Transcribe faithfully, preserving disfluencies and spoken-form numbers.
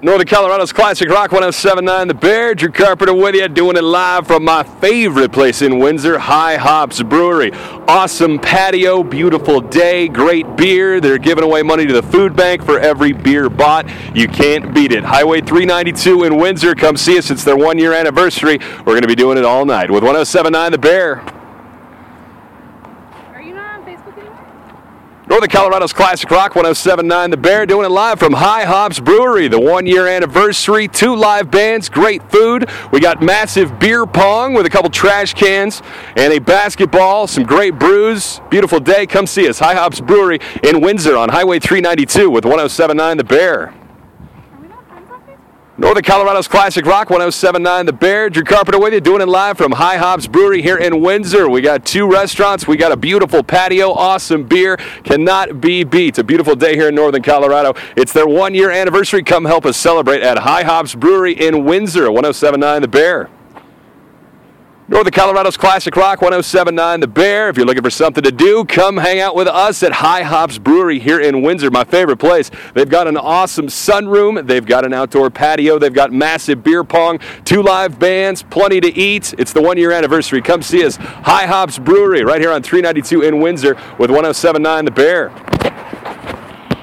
Northern Colorado's Classic Rock one oh seven point nine The Bear. Drew Carpenter with you, doing it live from my favorite place in Windsor, High Hops Brewery. Awesome patio, beautiful day, great beer. They're giving away money to the food bank for every beer bought. You can't beat it. Highway three ninety-two in Windsor. Come see us. It's their one-year anniversary. We're going to be doing it all night with one oh seven point nine The Bear. Northern Colorado's Classic Rock one oh seven point nine The Bear, doing it live from High Hops Brewery. The one-year anniversary, two live bands, great food. We got massive beer pong with a couple trash cans and a basketball, some great brews. Beautiful day. Come see us. High Hops Brewery in Windsor on Highway three ninety-two with one oh seven point nine The Bear. Northern Colorado's Classic Rock one oh seven point nine The Bear. Drew Carpenter with you, doing it live from High Hops Brewery here in Windsor. We got two restaurants. We got a beautiful patio, awesome beer. Cannot be beat. It's a beautiful day here in Northern Colorado. It's their one-year anniversary. Come help us celebrate at High Hops Brewery in Windsor, one oh seven point nine The Bear. Northern Colorado's Classic Rock one oh seven point nine The Bear. If you're looking for something to do, come hang out with us at High Hops Brewery here in Windsor, my favorite place. They've got an awesome sunroom. They've got an outdoor patio. They've got massive beer pong, two live bands, plenty to eat. It's the one-year anniversary. Come see us. High Hops Brewery right here on three ninety-two in Windsor with one oh seven point nine The Bear.